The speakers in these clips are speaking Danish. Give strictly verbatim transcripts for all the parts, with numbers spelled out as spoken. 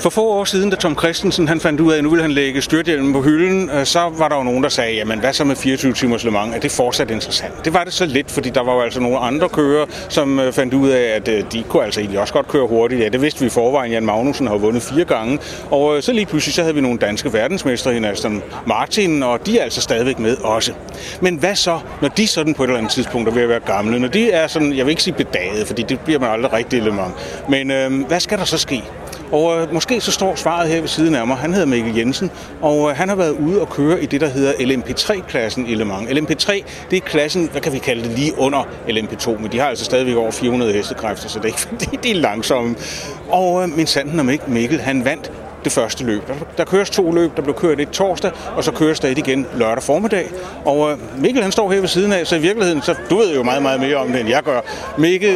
For få år siden, da Tom Kristensen han fandt ud af, at nu ville han lægge styrthjelmen på hylden, så var der jo nogen, der sagde, jamen hvad så med fireogtyve timers Le Mans? Er det fortsat interessant? Det var det så lidt, fordi der var jo altså nogle andre kører, som fandt ud af, at de kunne altså egentlig også godt køre hurtigt. Ja, det vidste vi i forvejen. Jan Magnussen har vundet fire gange. Og så lige pludselig, så havde vi nogle danske verdensmestre i Aston Martin, og de er altså stadigvæk med også. Men hvad så, når de sådan på et eller andet tidspunkt er ved at være gamle? Når de er sådan, jeg vil ikke sige bedaget, fordi det bliver man aldrig rigtig i Le Mans. Men øh, hvad skal der så ske? Og øh, måske så står svaret her ved siden af mig. Han hedder Mikkel Jensen, og øh, han har været ude og køre i det, der hedder L M P tre-klassen i Le Mans. L M P tre, det er klassen, hvad kan vi kalde det, lige under L M P to, men de har altså stadigvæk over fire hundrede hestekræfter, så det er ikke fordi, de er langsomme. Og øh, min sanden om ikke, Mikkel, han vandt det første løb. Der, der køres to løb, der blev kørt et torsdag, og så køres der et igen lørdag formiddag. Og øh, Mikkel, han står her ved siden af, så i virkeligheden, så du ved jo meget, meget mere om det, end jeg gør. Mikkel,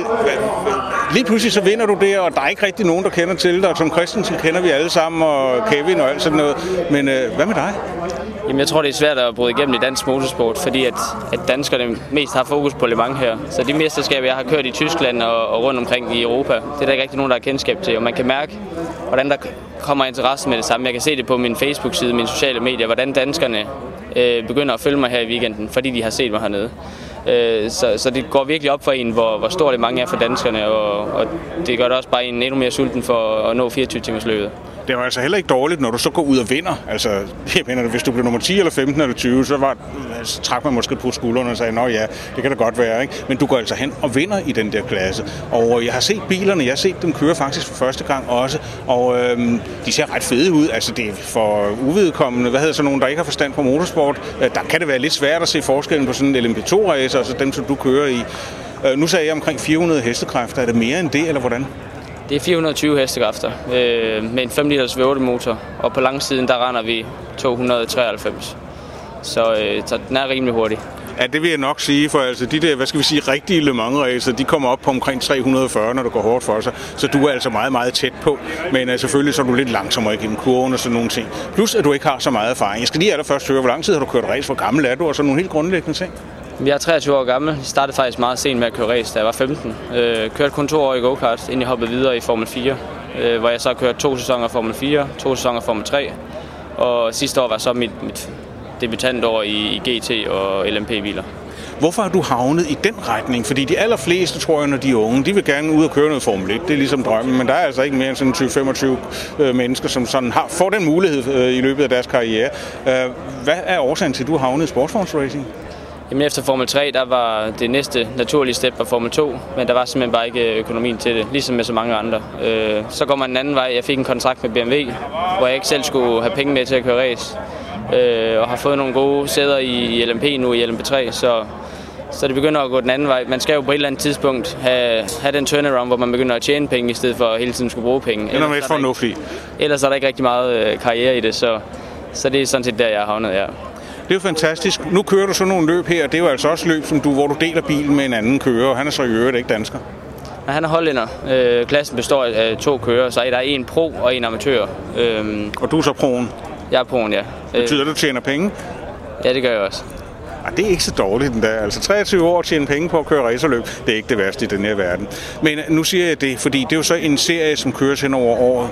lige pludselig så vinder du der, og der er ikke rigtig nogen, der kender til dig. Og Tom Kristensen kender vi alle sammen, og Kevin og alt sådan noget. Men øh, hvad med dig? Jamen, jeg tror, det er svært at bryde igennem i dansk motorsport, fordi at, at danskerne mest har fokus på Le Mans her. Så de mesterskaber, jeg har kørt i Tyskland og, og rundt omkring i Europa, det er der ikke rigtig nogen, der har kendskab til. Og man kan mærke, hvordan der kommer interesse med det samme. Jeg kan se det på min Facebook-side, mine sociale medier, hvordan danskerne øh, begynder at følge mig her i weekenden, fordi de har set mig hernede. Øh, så, så det går virkelig op for en, hvor, hvor stor det mange er for danskerne, og, og det gør det også bare en endnu mere sulten for at nå fireogtyve timers løbet. Det var altså heller ikke dårligt, når du så går ud og vinder. Altså, jeg mener, hvis du blev nummer ti eller femten eller tyve, så, var, så trak man måske på skuldrene og sagde, nå ja, det kan da godt være, ikke? Men du går altså hen og vinder i den der klasse. Og jeg har set bilerne, jeg har set dem køre faktisk for første gang også, og øhm, de ser ret fede ud. Altså, det er for uvedkommende, hvad hedder så nogen, der ikke har forstand på motorsport. Der kan det være lidt svært at se forskellen på sådan en L M P to-racer, altså dem, som du kører i. Øh, nu sagde jeg omkring fire hundrede hestekræfter. Er det mere end det, eller hvordan? Det er fire hundrede og tyve hestekræfter øh, med en fem liters V otte motor, og på langsiden der render vi to hundrede og treoghalvfems. Så, øh, så den er rimelig hurtig. Ja, det vil jeg nok sige, for altså de der, hvad skal vi sige, rigtige Le Mans-racer, de kommer op på omkring tre hundrede og fyrre, når det går hårdt for sig. Så du er altså meget, meget tæt på. Men uh, selvfølgelig så er du lidt langsommere igennem kurven og sådan nogle ting. Plus, at du ikke har så meget erfaring. Jeg skal lige allerførst høre, hvor lang tid har du kørt race? Hvor gammel er du? Og sådan nogle helt grundlæggende ting. Jeg er treogtyve år gammel. Jeg startede faktisk meget sent med at køre race, da jeg var femten. Øh, kørte kun to år i go-kart, inden jeg hoppede videre i Formel fire. Øh, hvor jeg så kørte to sæsoner Formel fire, to sæsoner Formel tre. Og sidste år var så mit, mit debutantår i, i G T og L M P-biler. Hvorfor har du havnet i den retning? Fordi de allerfleste, tror jeg, når de er unge, de vil gerne ud og køre noget Formel et. Det er ligesom drømmen, men der er altså ikke mere end sådan tyve til femogtyve øh, mennesker, som sådan har, får den mulighed øh, i løbet af deres karriere. Øh, hvad er årsagen til, at du har havnet i sportsvognsracing? Jamen efter Formel tre, der var det næste naturlige step på Formel to, men der var simpelthen bare ikke økonomien til det, ligesom med så mange andre. Øh, så går man en anden vej. Jeg fik en kontrakt med B M W, hvor jeg ikke selv skulle have penge med til at køre race. Øh, og har fået nogle gode sæder i, i L M P nu i L M P tre, så, så det begynder at gå den anden vej. Man skal jo på et eller andet tidspunkt have, have den turnaround, hvor man begynder at tjene penge, i stedet for at hele tiden skulle bruge penge. Det er noget fornuftigt. Ellers er der ikke rigtig meget karriere i det, så, så det er sådan set der, jeg har havnet, ja. Det er jo fantastisk. Nu kører du sådan nogle løb her, det er jo altså også løb, som du, hvor du deler bilen med en anden kører, og han er så i øvrigt ikke dansker. Ja, han er hollænder. Øh, klassen består af to kører, så der er en pro og en amatør. Øh, og du er så proen? Jeg er proen, ja. Betyder det, at du tjener penge? Ja, det gør jeg også. Ej, det er ikke så dårligt den der. Altså treogtyve år at tjene penge på at køre racerløb, det er ikke det værste i den her verden. Men nu siger jeg det, fordi det er jo så en serie, som køres hen over året.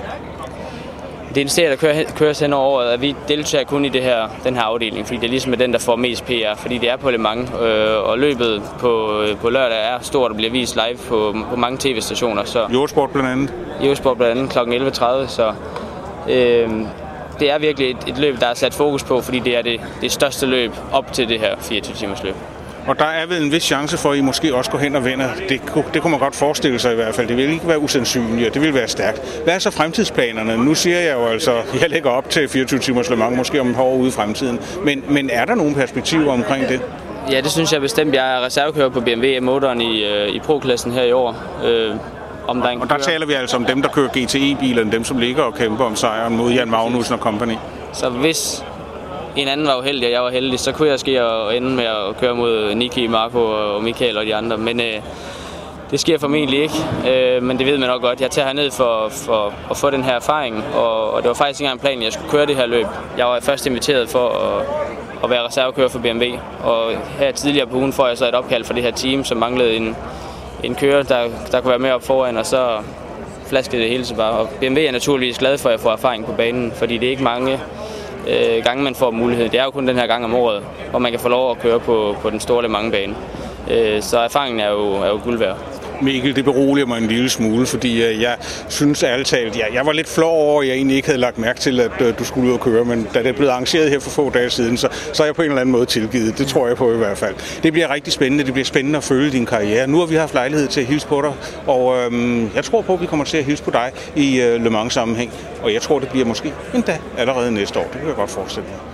Det er en serie, der kører, køres hen over året, og vi deltager kun i det her, den her afdeling, fordi det er ligesom den, der får mest P R, fordi det er på Le Mans, øh, og løbet på, på lørdag er stort og bliver vist live på, på mange tv-stationer. Så Eurosport blandt andet? Eurosport blandt andet klokken elleve tredive, så øh, det er virkelig et, et løb, der er sat fokus på, fordi det er det, det største løb op til det her fireogtyve timers løb. Og der er vel en vis chance for, at I måske også går hen og vinder. Det, det kunne man godt forestille sig i hvert fald. Det vil ikke være usandsynligt, og det vil være stærkt. Hvad er så fremtidsplanerne? Nu siger jeg jo altså, jeg lægger op til fireogtyve timers Le Mans, måske om et par år ude i fremtiden. Men, men er der nogle perspektiver omkring det? Ja, det synes jeg bestemt. Jeg er reservekører på B M W-motoren i, i pro-klassen her i år. Øh, om der og der taler vi altså om dem, der kører G T E-bilerne, dem som ligger og kæmper om sejren mod Jan Magnussen og company. Så hvis en anden var uheldig, og jeg var heldig, så kunne jeg ske at ende med at køre mod Niki, Marco og Michael og de andre. Men øh, det sker formentlig ikke, øh, men det ved man nok godt. Jeg tager herned for, for at få den her erfaring, og, og det var faktisk ikke engang planen, at jeg skulle køre det her løb. Jeg var først inviteret for at, at være reservekører for B M W, og her tidligere på ugen får jeg så et opkald fra det her team, som manglede en, en kører, der, der kunne være med op foran, og så, flaske det hele, så bare. Og B M W er naturligvis glad for, at jeg får erfaring på banen, fordi det er ikke mange øh, gange, man får mulighed. Det er jo kun den her gang om året, hvor man kan få lov at køre på, på den store Le Mans-bane. Øh, så erfaringen er jo, er jo guld værd. Mikkel, det beroliger mig en lille smule, fordi jeg synes ærligt talt, jeg, jeg var lidt flov over, at jeg egentlig ikke havde lagt mærke til, at uh, du skulle ud og køre, men da det er blevet arrangeret her for få dage siden, så, så er jeg på en eller anden måde tilgivet. Det tror jeg på i hvert fald. Det bliver rigtig spændende. Det bliver spændende at følge din karriere. Nu har vi haft lejlighed til at hilse på dig, og øhm, jeg tror på, at vi kommer til at hilse på dig i uh, Le Mans sammenhæng, og jeg tror, det bliver måske endda allerede næste år. Det kan jeg godt forestille mig.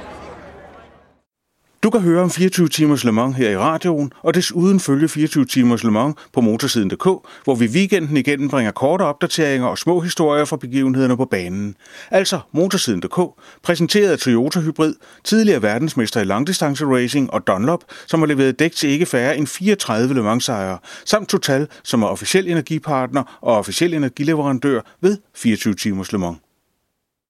Du kan høre om fireogtyve timers Le Mans her i radioen, og desuden følge fireogtyve timers Le Mans på motorsiden punktum d k, hvor vi weekenden igen bringer korte opdateringer og små historier fra begivenhederne på banen. Altså motorsiden punktum d k, præsenteret af Toyota Hybrid, tidligere verdensmester i langdistance racing, og Dunlop, som har leveret dæk til ikke færre end fireogtredive Le Mans-sejre, samt Total, som er officiel energipartner og officiel energileverandør ved fireogtyve timers Le Mans.